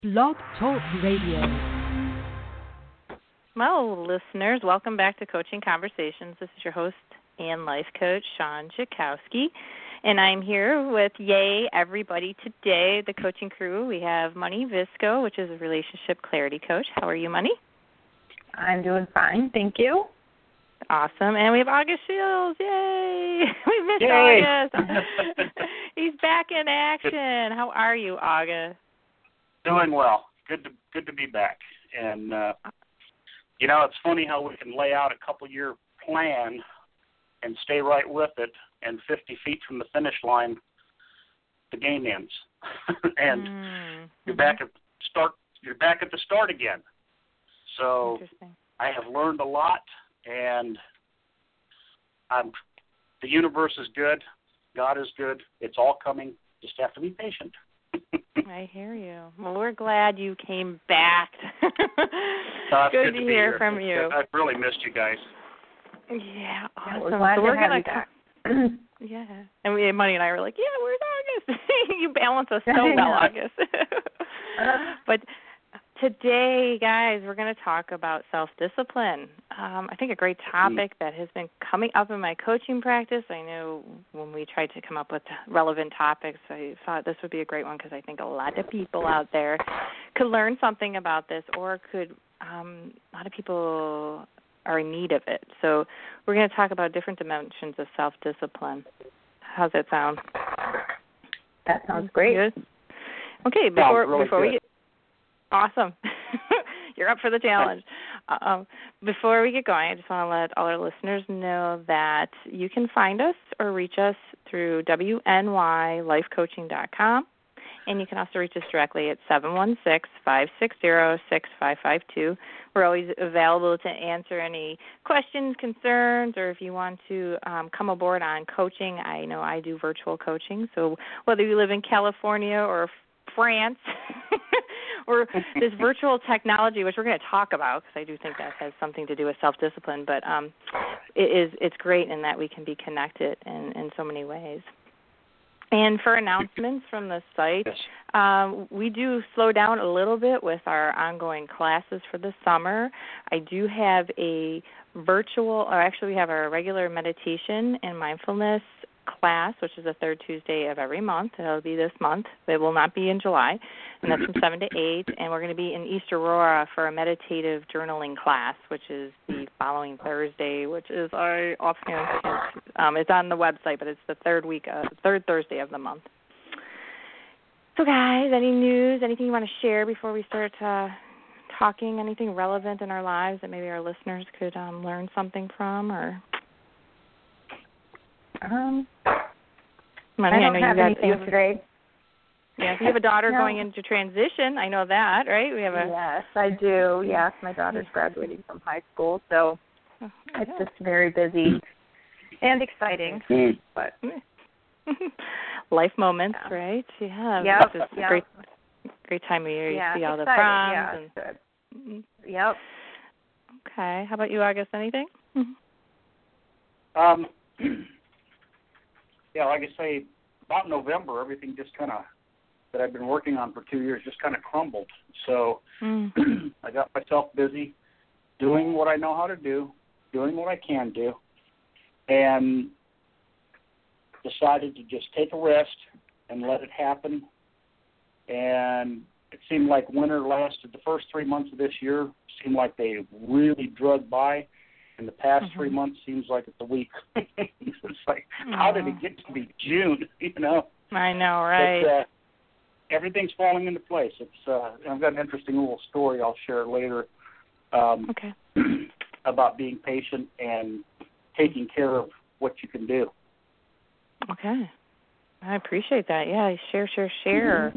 Blog Talk Radio. Well, listeners, welcome back to Coaching Conversations. This is your host and life coach, Shawn Jakowski, and I'm here with Yay Everybody today, the coaching crew. We have Money Visco, which is a relationship clarity coach. How are you, Money? I'm doing fine, thank you. Awesome. And we have August Shields. Yay! We missed Yay. August. He's back in action. How are you, August? Doing well. Good to be back. And, it's funny how we can lay out a couple-year plan and stay right with it, and 50 feet from the finish line, the game ends. And you're back at start. You're back at the start again. So I have learned a lot, and the universe is good. God is good. It's all coming. Just have to be patient. I hear you. Well, we're glad you came back. Good to hear from you. I've really missed you guys. Yeah, awesome. We're glad so to we're have gonna you back. Yeah, and Money and I were like, yeah, where's August? You balance us so well, August. But today, guys, we're going to talk about self-discipline. I think a great topic that has been coming up in my coaching practice. I know when we tried to come up with relevant topics, I thought this would be a great one because I think a lot of people out there could learn something about this, or a lot of people are in need of it. So we're going to talk about different dimensions of self-discipline. How's that sound? That sounds great. Good? Okay, before we get awesome. You're up for the challenge. Before we get going, I just want to let all our listeners know that you can find us or reach us through WNYLifeCoaching.com, and you can also reach us directly at 716-560-6552. We're always available to answer any questions, concerns, or if you want to come aboard on coaching. I know I do virtual coaching, so whether you live in California or France or this virtual technology, which we're going to talk about because I do think that has something to do with self-discipline, but it's great in that we can be connected in so many ways. And for announcements from the site, we do slow down a little bit with our ongoing classes for the summer. I do have a we have our regular meditation and mindfulness class, which is the third Tuesday of every month. It'll be this month. It will not be in July, and that's from 7 to 8. And we're going to be in East Aurora for a meditative journaling class, which is the following Thursday, which is it's on the website, but it's the third Thursday of the month. So, guys, any news, anything you want to share before we start talking? Anything relevant in our lives that maybe our listeners could learn something from, or? Money, I don't have anything today. Yeah, you have a daughter going into transition. I know that, right? Yes, I do. Yes, my daughter's graduating from high school, so it's just very busy and exciting. But life moments, right? Yeah. Yep. It's just a great time of year. You see all the proms. Yep. Okay. How about you, August? Anything? Yeah, like I say, about November, everything just kind of, that I've been working on for 2 years, just kind of crumbled. So I got myself busy doing what I know how to do, doing what I can do, and decided to just take a rest and let it happen. And it seemed like winter lasted, the first 3 months of this year seemed like they really drug by. And the past 3 months seems like it's a week. It's like, how did it get to be June? I know, right? But, everything's falling into place. It's I've got an interesting little story I'll share later about being patient and taking care of what you can do. Okay. I appreciate that. Yeah, share.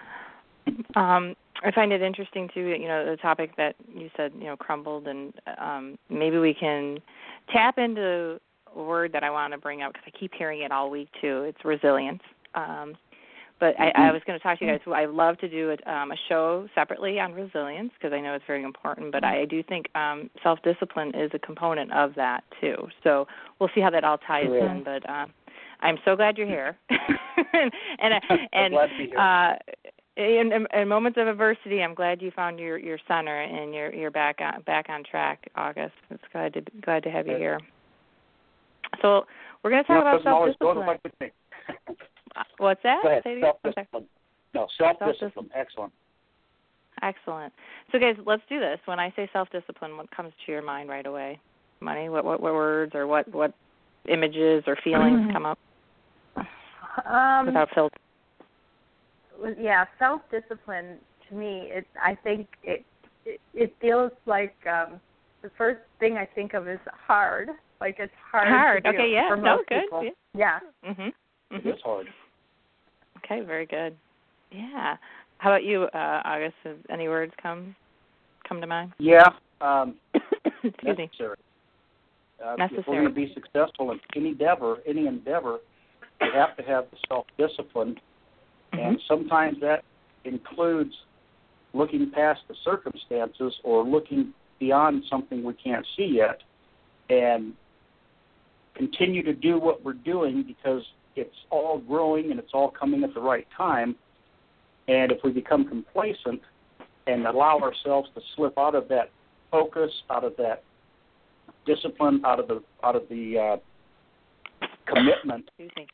I find it interesting, too, the topic that you said, crumbled, and maybe we can tap into a word that I want to bring up because I keep hearing it all week, too. It's resilience. But I was going to talk to you guys. I love to do a show separately on resilience because I know it's very important, but I do think self-discipline is a component of that, too. So we'll see how that all ties in, but I'm so glad you're here. and glad to be here. in moments of adversity, I'm glad you found your center and you're back on track, August. It's glad to have you here. So we're going to talk about self-discipline. What's that? Go ahead. Self-discipline. No, self-discipline. Excellent. So, guys, let's do this. When I say self-discipline, what comes to your mind right away? Money? What words or what images or feelings come up? Without filter. Yeah, self-discipline to me, I think it feels like the first thing I think of is hard. Like it's hard. To do okay, yeah. For most people. Good. Yeah. It is hard. Okay, very good. Yeah. How about you, August? Have any words come to mind? Yeah. Excuse me. Necessary. If we're going to be successful in any endeavor, you have to have the self-discipline, and sometimes that includes looking past the circumstances or looking beyond something we can't see yet, and continue to do what we're doing because it's all growing and it's all coming at the right time. And if we become complacent and allow ourselves to slip out of that focus, out of that discipline, out of the commitment,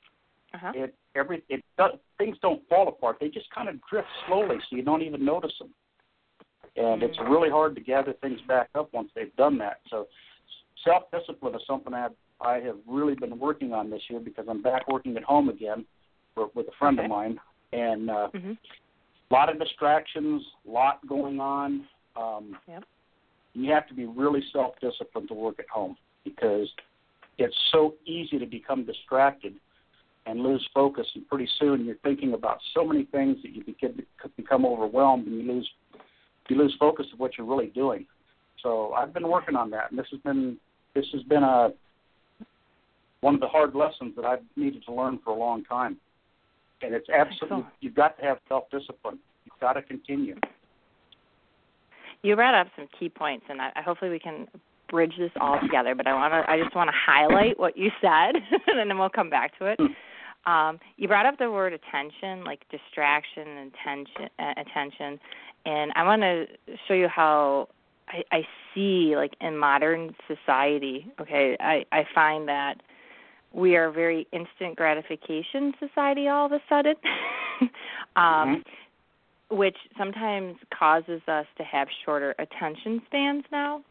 things don't fall apart. They just kind of drift slowly, so you don't even notice them. And it's really hard to gather things back up once they've done that. So self-discipline is something I have really been working on this year because I'm back working at home again with a friend of mine. And a lot of distractions, a lot going on. You have to be really self-disciplined to work at home because it's so easy to become distracted and lose focus, and pretty soon you're thinking about so many things that you become overwhelmed and you lose focus of what you're really doing. So I've been working on that, and this has been one of the hard lessons that I've needed to learn for a long time. And it's absolutely, you've got to have self-discipline. You've got to continue. You brought up some key points, and hopefully we can bridge this all together, but I just want to highlight what you said, and then we'll come back to it. You brought up the word attention, like distraction and attention, and I want to show you how I see, like, in modern society, I find that we are a very instant gratification society all of a sudden, which sometimes causes us to have shorter attention spans now.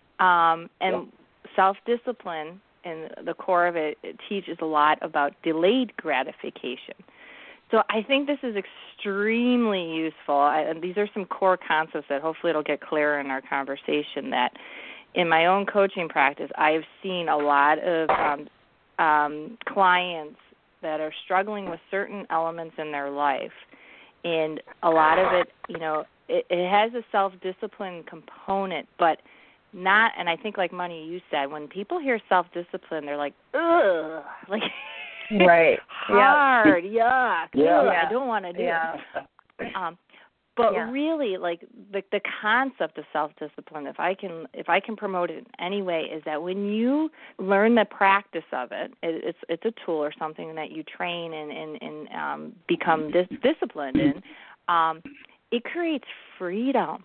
Self-discipline, and the core of it teaches a lot about delayed gratification. So I think this is extremely useful. And these are some core concepts that hopefully it'll get clearer in our conversation, that in my own coaching practice, I've seen a lot of clients that are struggling with certain elements in their life. And a lot of it, it has a self-discipline component, but not, and I think like Money, you said, when people hear self-discipline, they're like, ugh, like, right, hard, yuck, ugh, I don't want to do it. But really, like, the concept of self-discipline, if I can promote it in any way, is that when you learn the practice of it, it's a tool or something that you train and become disciplined in, it creates freedom.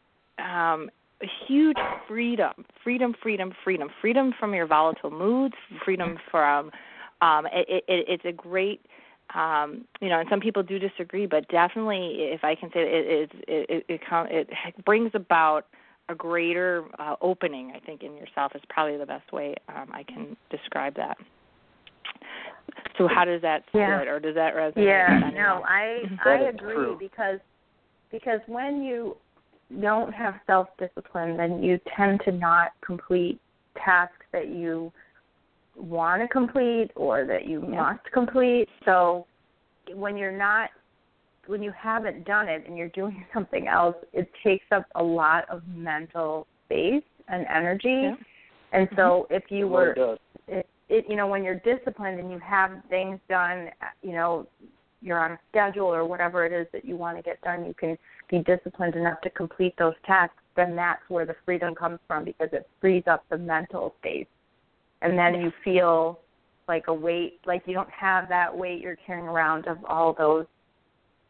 Huge freedom from your volatile moods, freedom from it's a great and some people do disagree, but definitely, if I can say it brings about a greater opening, I think, in yourself is probably the best way I can describe that. So how does that sit, or does that resonate? Yeah, no, I agree, because when you don't have self-discipline, then you tend to not complete tasks that you want to complete or that you must complete. So when you haven't done it and you're doing something else, it takes up a lot of mental space and energy. And so if you were, when you're disciplined and you have things done, you're on a schedule or whatever it is that you want to get done, you can be disciplined enough to complete those tasks, then that's where the freedom comes from, because it frees up the mental space. And then you feel like a weight, like you don't have that weight you're carrying around of all those,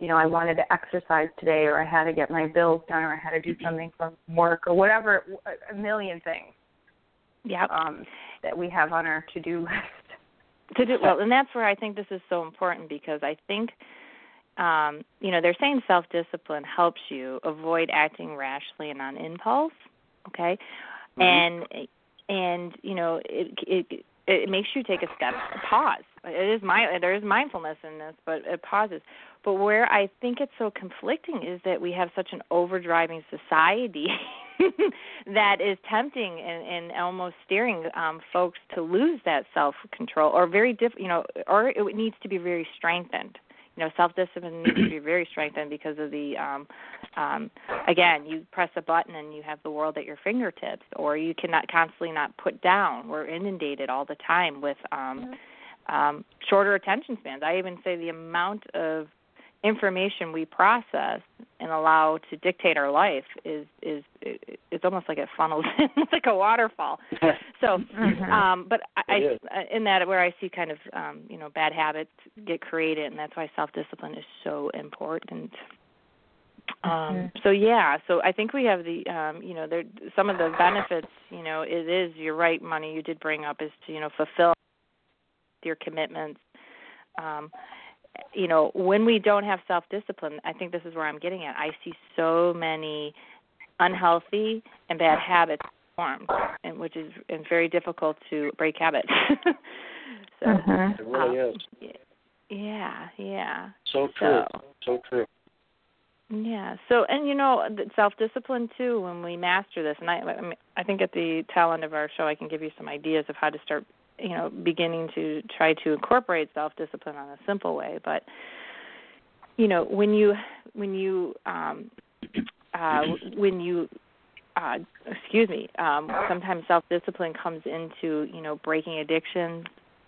I wanted to exercise today, or I had to get my bills done, or I had to do something from work, or whatever, a million things. Yep. That we have on our to-do list. Well, and that's where I think this is so important, because I think, they're saying self-discipline helps you avoid acting rashly and on impulse, okay? Mm-hmm. And it makes you take a step, pause. There is mindfulness in this, but it pauses. But where I think it's so conflicting is that we have such an overdriving society that is tempting and almost steering folks to lose that self-control, or or it needs to be very strengthened. Self-discipline needs to be very strengthened because of the, again, you press a button and you have the world at your fingertips, or you cannot constantly not put down. We're inundated all the time with shorter attention spans. I even say the amount of information we process and allow to dictate our life is it's almost like it funnels in. It's like a waterfall. So, but I in that where I see kind of bad habits get created, and that's why self-discipline is so important. So I think we have the there some of the benefits. It is, you're right, Money, you did bring up, is to fulfill your commitments. When we don't have self-discipline, I think this is where I'm getting at. I see so many unhealthy and bad habits formed, and which is very difficult to break habits. So it really is. Yeah. So true. So true. Yeah. So, and self-discipline too. When we master this, and I think at the tail end of our show, I can give you some ideas of how to start, beginning to try to incorporate self-discipline on a simple way. But, sometimes self-discipline comes into, breaking addictions,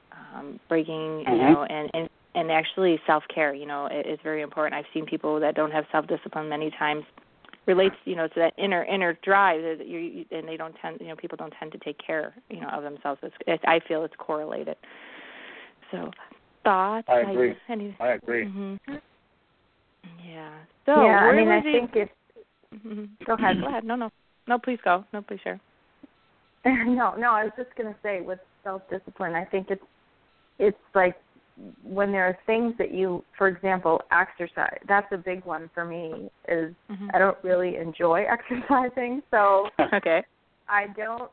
and actually self-care, is very important. I've seen people that don't have self-discipline many times relates, to that inner drive, and they don't tend, people don't tend to take care, of themselves. I feel it's correlated. So, thoughts? I agree. I agree. Mm-hmm. Yeah. So, I think it's. Mm-hmm. Go ahead. Go ahead. No, please go. No, please share. No. I was just going to say, with self-discipline, I think it's like, when there are things that you, for example, exercise, that's a big one for me, is I don't really enjoy exercising. So okay. I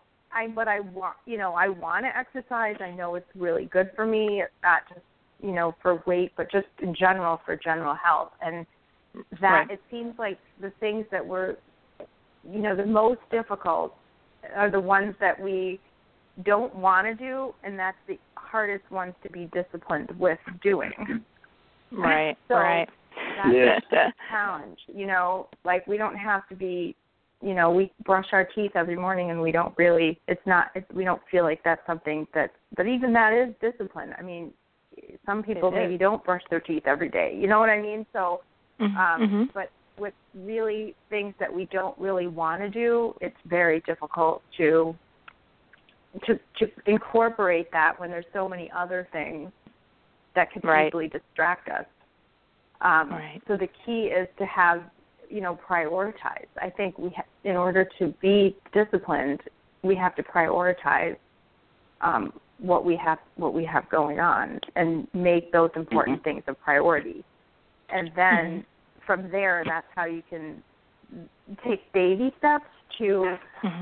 want to exercise. I know it's really good for me, not just, for weight, but just in general, for general health. And that It seems like the things that were, the most difficult are the ones that we don't want to do, and that's the hardest ones to be disciplined with doing. Right. So right. That's the challenge. Like, we don't have to be, we brush our teeth every morning, and we don't really. We don't feel like that's something that. But even that is discipline. I mean, some people maybe don't brush their teeth every day. You know what I mean? So, but with really things that we don't really want to do, it's very difficult to incorporate that when there's so many other things that could easily distract us. So the key is to have, prioritize. I think in order to be disciplined, we have to prioritize what we have going on and make those important things a priority. And then from there, that's how you can take baby steps to,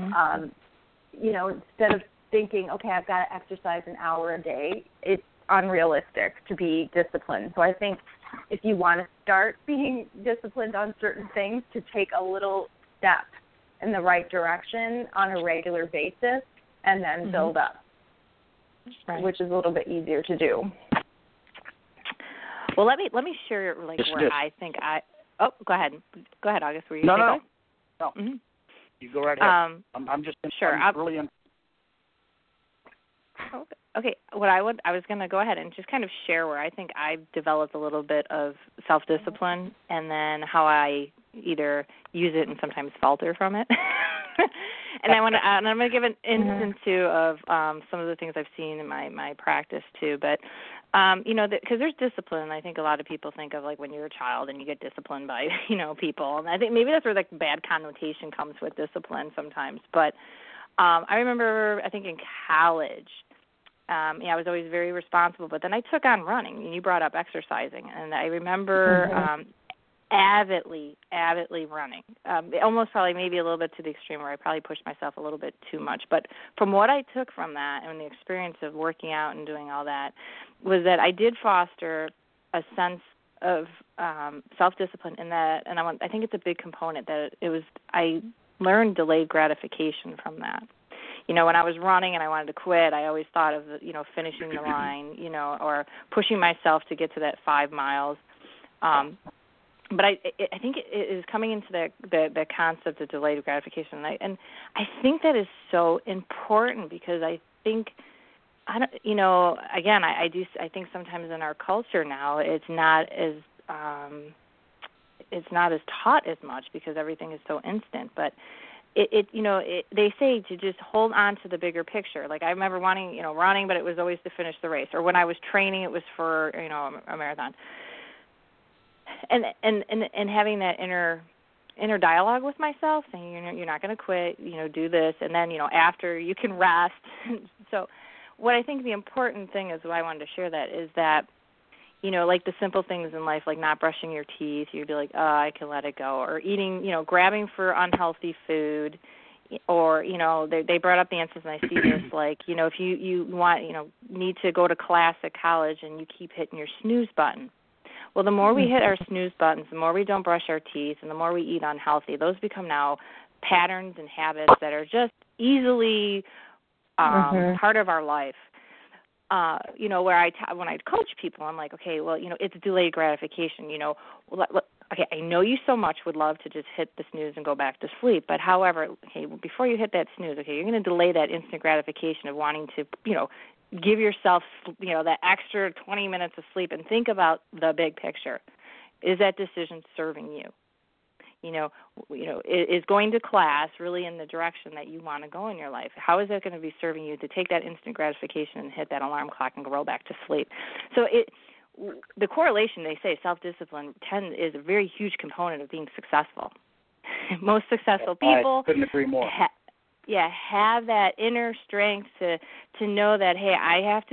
instead of thinking, okay, I've got to exercise an hour a day, it's unrealistic to be disciplined. So I think if you want to start being disciplined on certain things, to take a little step in the right direction on a regular basis and then build up, which is a little bit easier to do. Well, let me share where I think go ahead. Go ahead, August. Were you No. Mm-hmm. You go right ahead. I'm just sure. I'm really Okay. I was going to go ahead and just kind of share where I think I've developed a little bit of self-discipline, and then how I either use it and sometimes falter from it. And I'm going to give an instance too of some of the things I've seen in my practice too. But Because there's discipline. I think a lot of people think of like when you're a child and you get disciplined by, people. And I think maybe that's where the bad connotation comes with discipline sometimes. But I remember, I think in college, I was always very responsible. But then I took on running, and you brought up exercising. And I remember avidly running, almost probably maybe a little bit to the extreme where I probably pushed myself a little bit too much. But from what I took from that and the experience of working out and doing all that was that I did foster a sense of self-discipline in that, and I think it's a big component that I learned delayed gratification from that. When I was running and I wanted to quit, I always thought of, finishing the line, or pushing myself to get to that 5 miles. But I think it is coming into the concept of delayed gratification, and I think that is so important because I think I think sometimes in our culture now it's not as taught as much because everything is so instant, but they say to just hold on to the bigger picture. Like I remember wanting running, but it was always to finish the race, or when I was training it was for a marathon. And having that inner dialogue with myself, saying you're not going to quit, do this, and then after you can rest. So, what I think the important thing is, why I wanted to share that is that, like the simple things in life, like not brushing your teeth, you'd be like, oh, I can let it go, or eating, grabbing for unhealthy food, or they brought up the answers, and I see this like if you want need to go to class at college and you keep hitting your snooze button. Well, the more we hit our snooze buttons, the more we don't brush our teeth, and the more we eat unhealthy, those become now patterns and habits that are just easily part of our life. Where when I coach people, I'm like, okay, well, it's delayed gratification. Okay, I know you so much would love to just hit the snooze and go back to sleep, but however, okay, before you hit that snooze, okay, you're going to delay that instant gratification of wanting to, give yourself, that extra 20 minutes of sleep and think about the big picture. Is that decision serving you? Is going to class really in the direction that you want to go in your life? How is that going to be serving you to take that instant gratification and hit that alarm clock and go back to sleep? So the correlation, they say, self-discipline is a very huge component of being successful. Most successful people I couldn't agree more. Have that inner strength to know that, hey, I have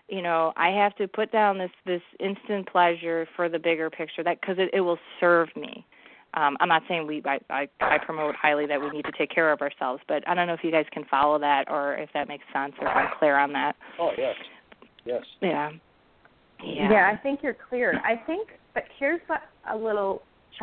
to put down this instant pleasure for the bigger picture, that because it will serve me. I'm not saying I promote highly that we need to take care of ourselves, but I don't know if you guys can follow that or if that makes sense or if I'm clear on that. Oh, yes. Yeah. Yeah, I think you're clear. I think, but here's a little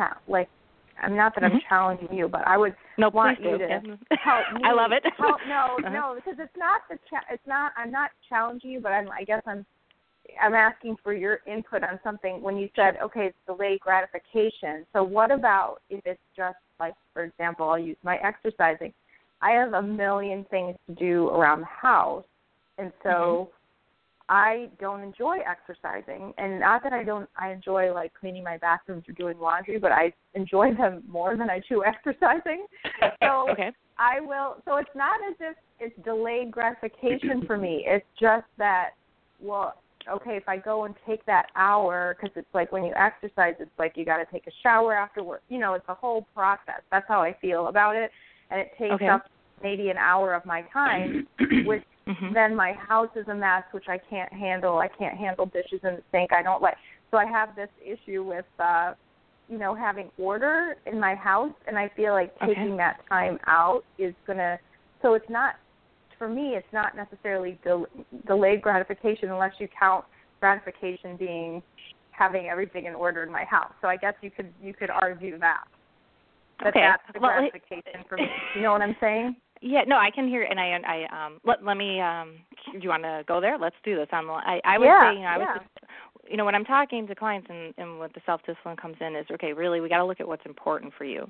I'm not that I'm challenging you, but I would want you to help me. I love it. No, because it's not I'm not challenging you, but I guess I'm asking for your input on something. When you said, okay, it's delayed gratification. So what about if it's just like, for example, I'll use my exercising. I have a million things to do around the house, and so I don't enjoy exercising, and not that I enjoy like cleaning my bathrooms or doing laundry, but I enjoy them more than I do exercising. So I will. So it's not as if it's delayed gratification for me. It's just that, well, okay, if I go and take that hour, because it's like when you exercise, it's like you got to take a shower afterwards. It's a whole process. That's how I feel about it, and it takes up maybe an hour of my time, which then my house is a mess, which I can't handle. I can't handle dishes in the sink. I don't like. So I have this issue with, having order in my house, and I feel like taking that time out is gonna. So it's not, for me, it's not necessarily delayed gratification unless you count gratification being having everything in order in my house. So I guess you could argue that. That's the gratification for me. You know what I'm saying? Yeah, no, I can hear it, and I let me. Do you want to go there? Let's do this. I would say, I was just, when I'm talking to clients and what the self-discipline comes in is, okay, really, we got to look at what's important for you.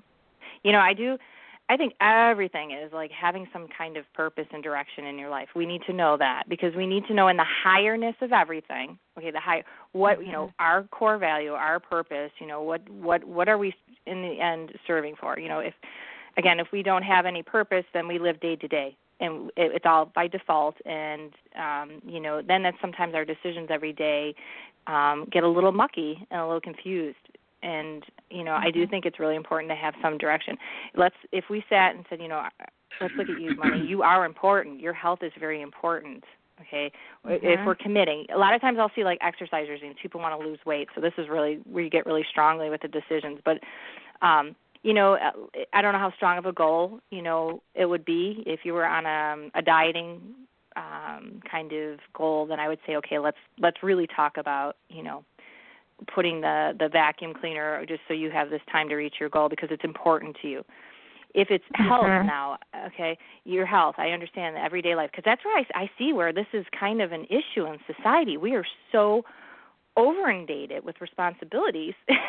I think everything is like having some kind of purpose and direction in your life. We need to know that because we need to know in the highness of everything. Okay, what our core value, our purpose. What are we in the end serving for? If we don't have any purpose, then we live day to day. and it's all by default. And then that's sometimes our decisions every day get a little mucky and a little confused. And I do think it's really important to have some direction. If we sat and said, let's look at you, money. You are important. Your health is very important. Okay, if we're committing, a lot of times I'll see like exercise routines. People want to lose weight, so this is really where you get really strongly with the decisions. But I don't know how strong of a goal it would be if you were on a dieting kind of goal. Then I would say, okay, let's really talk about putting the vacuum cleaner just so you have this time to reach your goal because it's important to you. If it's health now, okay, your health, I understand the everyday life, because that's where I see where this is kind of an issue in society. We are so over-inundated with responsibilities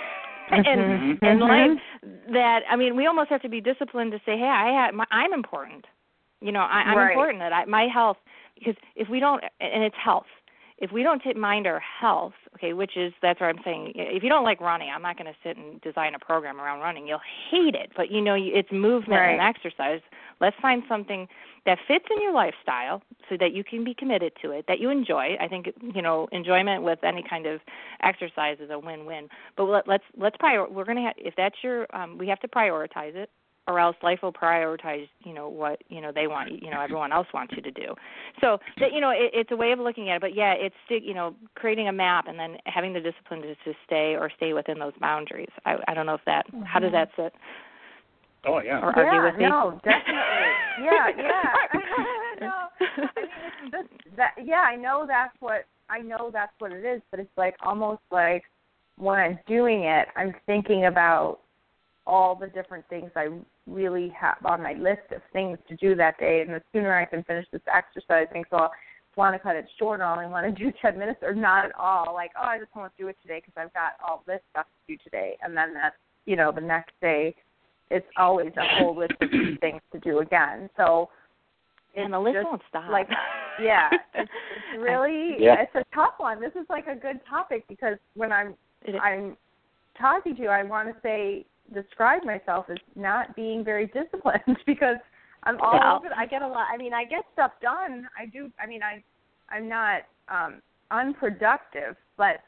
in life that, we almost have to be disciplined to say, hey, I'm important. I'm important, that my health, because if we don't, and it's health, if we don't mind our health, okay, that's what I'm saying. If you don't like running, I'm not going to sit and design a program around running. You'll hate it, but it's movement and exercise. Let's find something that fits in your lifestyle so that you can be committed to it, that you enjoy. I think enjoyment with any kind of exercise is a win-win. But let's we're going to if that's your we have to prioritize it. Or else life will prioritize, what they want, everyone else wants you to do. So that, it's a way of looking at it. But yeah, it's creating a map and then having the discipline to stay within those boundaries. I don't know if that. How does that sit? Oh yeah. Or argue with me? No, definitely. Yeah. No, it's just that. Yeah, I know that's what it is. But it's like almost like when I'm doing it, I'm thinking about all the different things I really have on my list of things to do that day, and the sooner I can finish this exercising, so I want to cut it short, I only want to do 10 minutes, or not at all, like, I just won't do it today because I've got all this stuff to do today, and then that's, the next day, it's always a whole list of things to do again, so and the list won't stop. Like, yeah, it's really, it's a tough one. This is like a good topic because when I'm talking to you, I want to describe myself as not being very disciplined because I'm all over. I get a lot. I get stuff done. I do. I'm not unproductive, but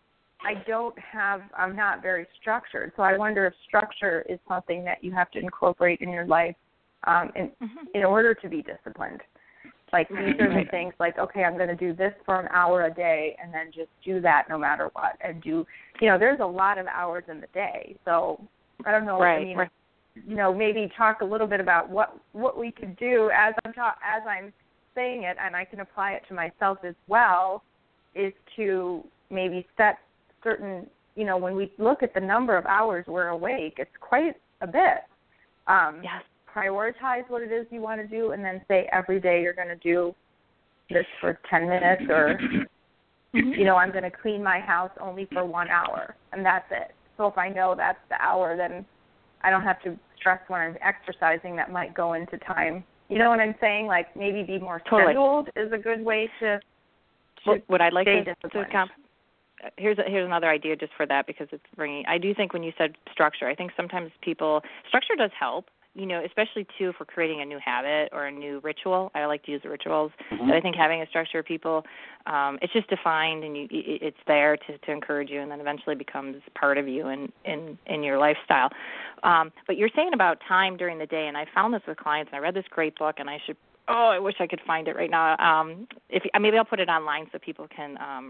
I'm not very structured. So I wonder if structure is something that you have to incorporate in your life in order to be disciplined. Like these are the things like, okay, I'm going to do this for an hour a day and then just do that no matter what. And there's a lot of hours in the day. So I don't know. Maybe talk a little bit about what we could do as I'm saying it, and I can apply it to myself as well. Is to maybe set certain. When we look at the number of hours we're awake, it's quite a bit. Yes. Prioritize what it is you want to do, and then say every day you're going to do this for 10 minutes, or I'm going to clean my house only for 1 hour, and that's it. So if I know that's the hour, then I don't have to stress when I'm exercising that might go into time. You know what I'm saying? Like maybe be more scheduled is a good way to what I'd like stay to disciplined. Here's another idea just for that because it's bringing. I do think when you said structure, I think sometimes structure does help. Especially too for creating a new habit or a new ritual. I like to use the rituals. But I think having a structure of people, it's just defined and it's there to encourage you, and then eventually becomes part of you in your lifestyle. But you're saying about time during the day, and I found this with clients, and I read this great book, and I wish I could find it right now. Maybe I'll put it online so people can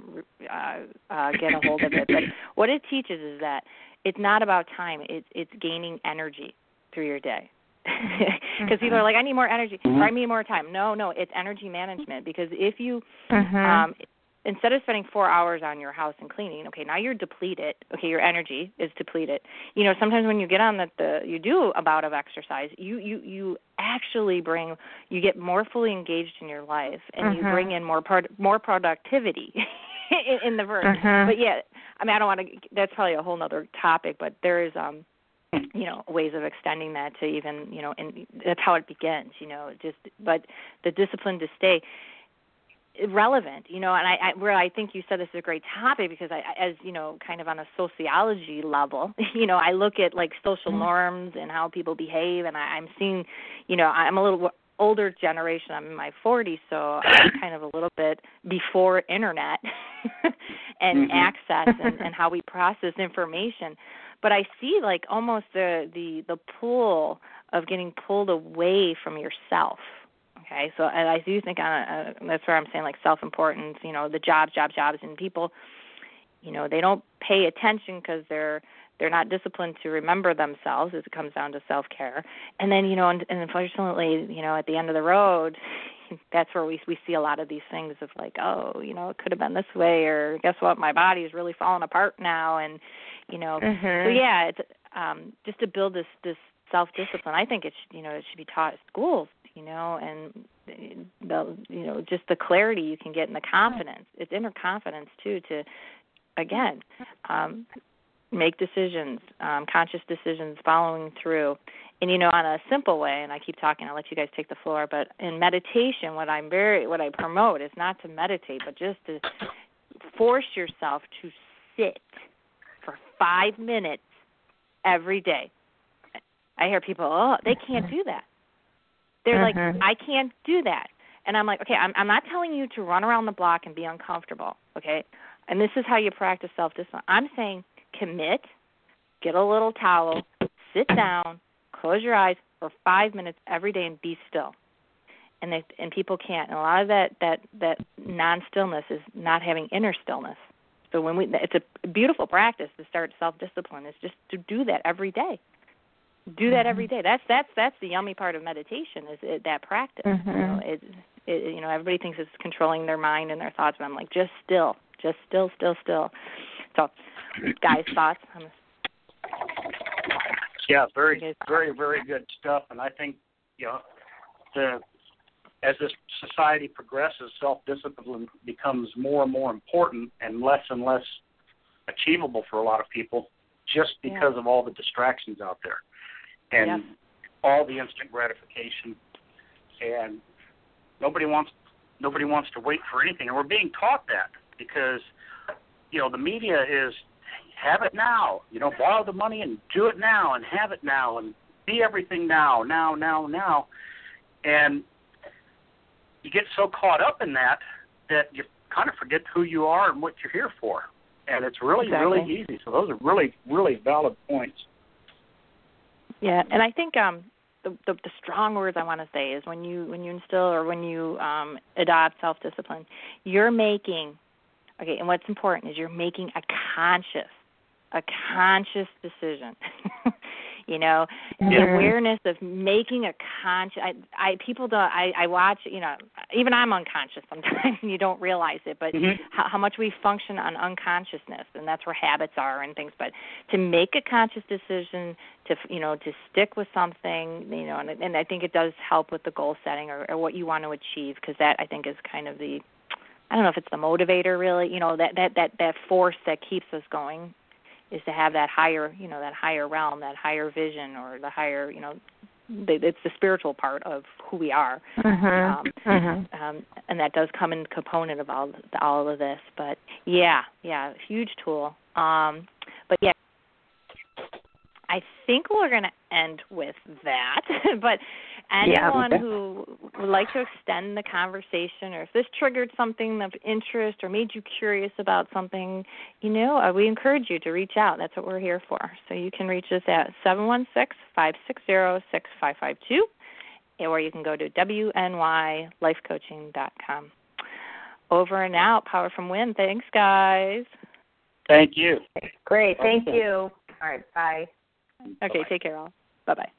get a hold of it. But what it teaches is that it's not about time. It's gaining energy through your day. Because people are like, I need more energy, or I need more time. No, it's energy management. Because if you, instead of spending 4 hours on your house and cleaning, okay, now you're depleted. Okay, your energy is depleted. Sometimes when you get on you do a bout of exercise, you actually you get more fully engaged in your life, and you bring in more productivity in the verse. But yeah, I don't want to. That's probably a whole other topic. But there is ways of extending that to even, and that's how it begins, but the discipline to stay relevant, and I think you said this is a great topic because as kind of on a sociology level, I look at like social norms and how people behave, and I'm seeing, I'm a little older generation. I'm in my 40s, so I'm kind of a little bit before internet and access and how we process information. But I see like almost the pull of getting pulled away from yourself. Okay, so and I do think that's where I'm saying like self-importance. You know, the jobs, and people, you know, they don't pay attention because they're not disciplined to remember themselves as it comes down to self-care. And then, you know, and unfortunately, you know, at the end of the road, that's where we see a lot of these things of like, oh, you know, it could have been this way, or guess what, my body is really falling apart now. And, you know, so yeah, it's just to build this self-discipline. I think it should be taught at schools, you know, and just the clarity you can get and the confidence. It's inner confidence too to, again, make decisions, conscious decisions, following through. And, you know, on a simple way, and I keep talking, I'll let you guys take the floor, but in meditation, what I promote is not to meditate, but just to force yourself to sit for 5 minutes every day. I hear people, oh, they can't do that. They're like, I can't do that. And I'm like, okay, I'm not telling you to run around the block and be uncomfortable, okay? And this is how you practice self-discipline. I'm saying commit, get a little towel, sit down, close your eyes for 5 minutes every day and be still. And people can't. And a lot of that non-stillness is not having inner stillness. So it's a beautiful practice to start self-discipline is just to do that every day. Do that every day. That's the yummy part of meditation is that practice. You know, everybody thinks it's controlling their mind and their thoughts, but I'm like, just still. So, guys, thoughts? Yeah, very, very, very good stuff. And I think, you know, as this society progresses, self-discipline becomes more and more important and less achievable for a lot of people just because of all the distractions out there and all the instant gratification. And nobody wants to wait for anything. And we're being taught that because, you know, the media is have it now, you know, borrow the money and do it now and have it now and be everything now. And you get so caught up in that you kind of forget who you are and what you're here for. And it's really, really easy. So those are really, really valid points. Yeah, and I think the strong words I want to say is when you instill or when you adopt self-discipline, you're making, and what's important is you're making a conscious decision. You know, the awareness of making a conscious. People don't. I watch. You know, even I'm unconscious sometimes, and you don't realize it. But how much we function on unconsciousness, and that's where habits are and things. But to make a conscious decision, to stick with something, you know, and I think it does help with the goal setting or what you want to achieve, because that I think is kind of the. I don't know if it's the motivator really. You know, that force that keeps us going. Is to have that higher realm, that higher vision, or the higher, you know, it's the spiritual part of who we are, and that does come in component of all of this. But huge tool. But yeah, I think we're going to end with that. But anyone who would like to extend the conversation, or if this triggered something of interest or made you curious about something, you know, we encourage you to reach out. That's what we're here for. So you can reach us at 716-560-6552, or you can go to WNYLifeCoaching.com. Over and out. Power from Win. Thanks, guys. Thank you. Great. Thank you. All right. Bye. Okay. Take care, all. Bye-bye.